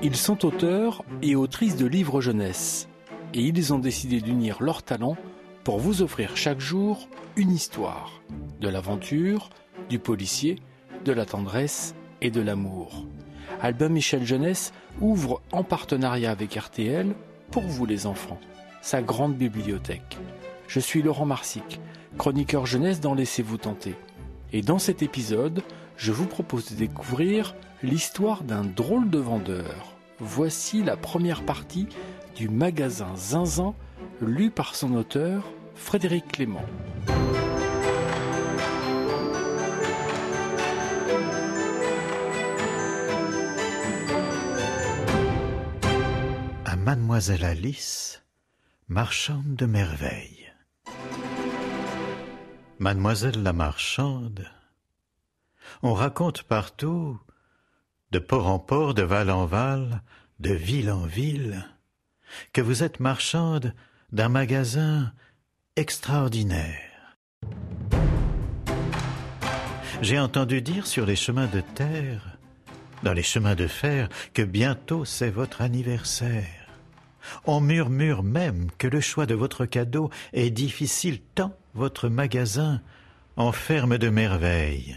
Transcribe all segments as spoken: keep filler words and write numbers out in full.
Ils sont auteurs et autrices de livres jeunesse et ils ont décidé d'unir leurs talents pour vous offrir chaque jour une histoire, de l'aventure, du policier, de la tendresse et de l'amour. Albin Michel Jeunesse ouvre en partenariat avec R T L, pour vous les enfants, sa grande bibliothèque. Je suis Laurent Marsic, chroniqueur jeunesse dans Laissez-vous tenter. Et dans cet épisode, je vous propose de découvrir l'histoire d'un drôle de vendeur. Voici la première partie du magasin Zinzin, lu par son auteur, Frédéric Clément. À Mademoiselle Alice, marchande de merveilles. Mademoiselle la marchande, on raconte partout, de port en port, de val en val, de ville en ville, que vous êtes marchande d'un magasin extraordinaire. J'ai entendu dire sur les chemins de terre, dans les chemins de fer, que bientôt c'est votre anniversaire. On murmure même que le choix de votre cadeau est difficile tant votre magasin enferme de merveilles.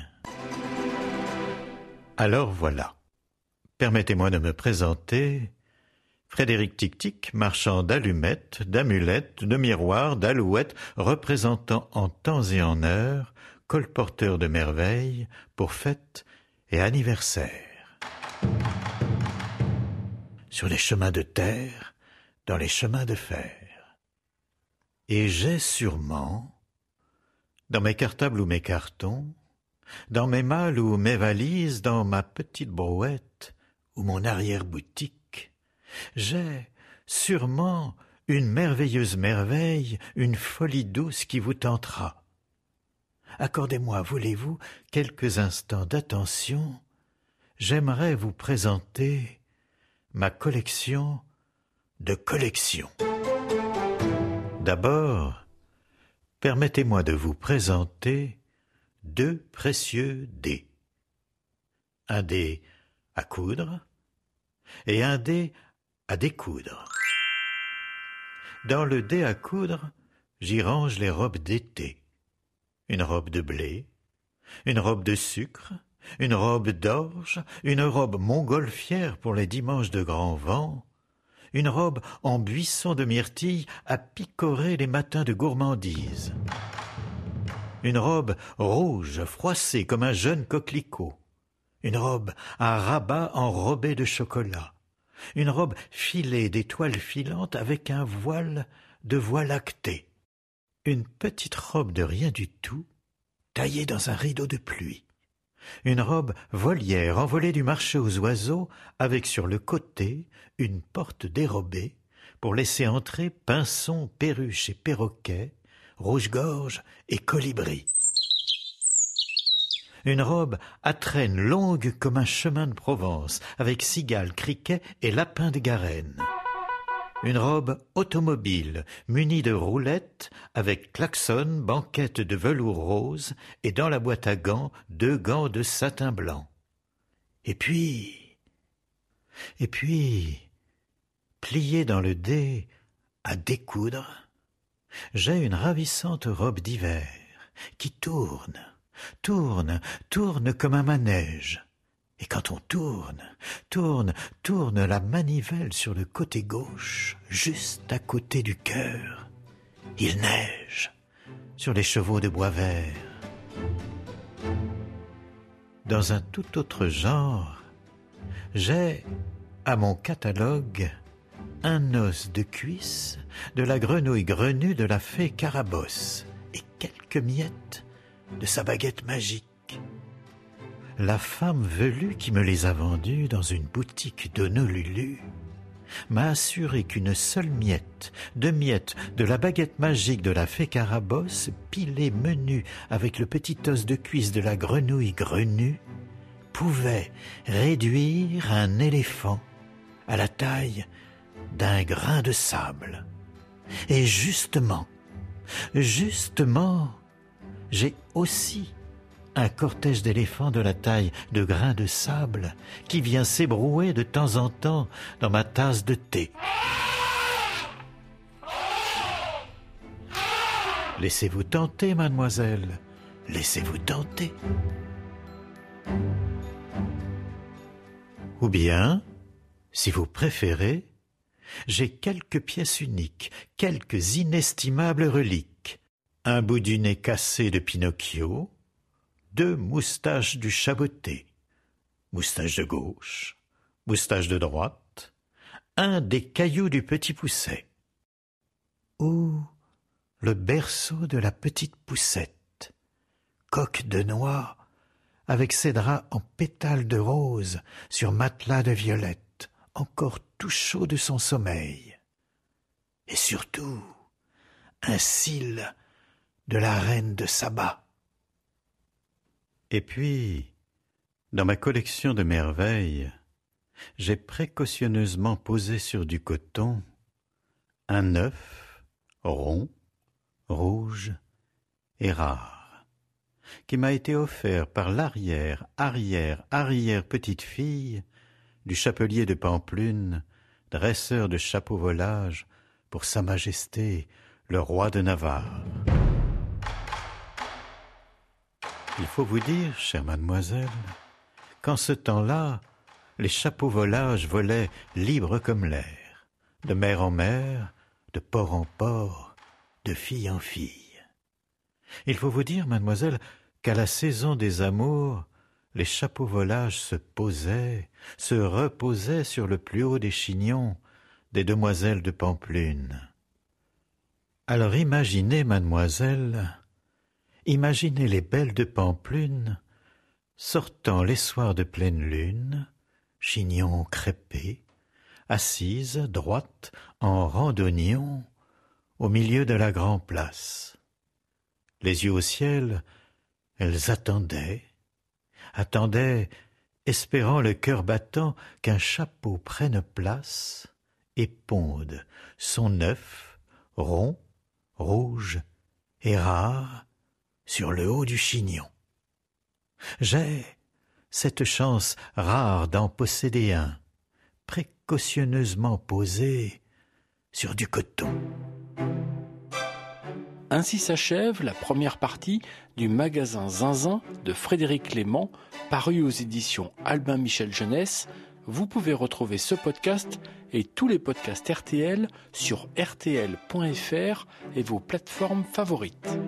Alors voilà, permettez-moi de me présenter, Frédéric Tic-Tic, marchand d'allumettes, d'amulettes, de miroirs, d'alouettes, représentant en temps et en heure, colporteur de merveilles pour fêtes et anniversaires. Sur les chemins de terre, dans les chemins de fer. Et j'ai sûrement, dans mes cartables ou mes cartons, dans mes malles ou mes valises, dans ma petite brouette ou mon arrière-boutique, j'ai sûrement une merveilleuse merveille, une folie douce qui vous tentera. Accordez-moi, voulez-vous, quelques instants d'attention. J'aimerais vous présenter ma collection de collections. D'abord, permettez-moi de vous présenter deux précieux dés. Un dé à coudre et un dé à découdre. Dans le dé à coudre, j'y range les robes d'été. Une robe de blé, une robe de sucre, une robe d'orge, une robe montgolfière pour les dimanches de grand vent, une robe en buisson de myrtille à picorer les matins de gourmandise, une robe rouge froissée comme un jeune coquelicot, une robe à rabat enrobée de chocolat, une robe filée d'étoiles filantes avec un voile de voie lactée, une petite robe de rien du tout, taillée dans un rideau de pluie, une robe volière envolée du marché aux oiseaux, avec sur le côté une porte dérobée pour laisser entrer pinsons, perruches et perroquets, rouge-gorge et colibris. Une robe à traîne longue comme un chemin de Provence, avec cigales, criquets et lapins de Garenne. Une robe automobile, munie de roulettes, avec klaxon, banquette de velours rose, et dans la boîte à gants, deux gants de satin blanc. Et puis, et puis, pliée dans le dé à découdre, j'ai une ravissante robe d'hiver qui tourne, tourne, tourne comme un manège. Et quand on tourne, tourne, tourne la manivelle sur le côté gauche, juste à côté du cœur, il neige sur les chevaux de bois vert. Dans un tout autre genre, j'ai à mon catalogue un os de cuisse de la grenouille grenue de la fée Carabosse et quelques miettes de sa baguette magique. La femme velue qui me les a vendus dans une boutique d'Honolulu m'a assuré qu'une seule miette, deux miettes de la baguette magique de la fée Carabosse, pilée menue avec le petit os de cuisse de la grenouille grenue, pouvait réduire un éléphant à la taille d'un grain de sable. Et justement, justement, j'ai aussi un cortège d'éléphants de la taille de grains de sable qui vient s'ébrouer de temps en temps dans ma tasse de thé. Laissez-vous tenter, mademoiselle, laissez-vous tenter. Ou bien, si vous préférez, j'ai quelques pièces uniques, quelques inestimables reliques. Un bout du nez cassé de Pinocchio, deux moustaches du Chaboté, moustache de gauche, moustache de droite, un des cailloux du Petit Pousset, ou le berceau de la Petite Poussette, coque de noix avec ses draps en pétales de rose sur matelas de violette, encore tout chaud de son sommeil, et surtout un cil de la reine de Saba. Et puis, dans ma collection de merveilles, j'ai précautionneusement posé sur du coton un œuf rond, rouge et rare, qui m'a été offert par l'arrière, arrière, arrière petite-fille du chapelier de Pampelune, dresseur de chapeaux volages pour Sa Majesté, le roi de Navarre. Il faut vous dire, chère mademoiselle, qu'en ce temps-là, les chapeaux volages volaient libres comme l'air, de mer en mer, de port en port, de fille en fille. Il faut vous dire, mademoiselle, qu'à la saison des amours, les chapeaux volages se posaient, se reposaient sur le plus haut des chignons des demoiselles de Pampelune. Alors imaginez, mademoiselle, imaginez les belles de Pampelune sortant les soirs de pleine lune, chignon crêpé, assises, droites, en randonnion, au milieu de la grand-place. Les yeux au ciel, elles attendaient, attendaient, espérant le cœur battant qu'un chapeau prenne place et ponde son œuf rond, rouge et rare sur le haut du chignon. J'ai cette chance rare d'en posséder un, précautionneusement posé sur du coton. Ainsi s'achève la première partie du magasin Zinzin de Frédéric Clément, paru aux éditions Albin Michel Jeunesse. Vous pouvez retrouver ce podcast et tous les podcasts R T L sur R T L point F R et vos plateformes favorites.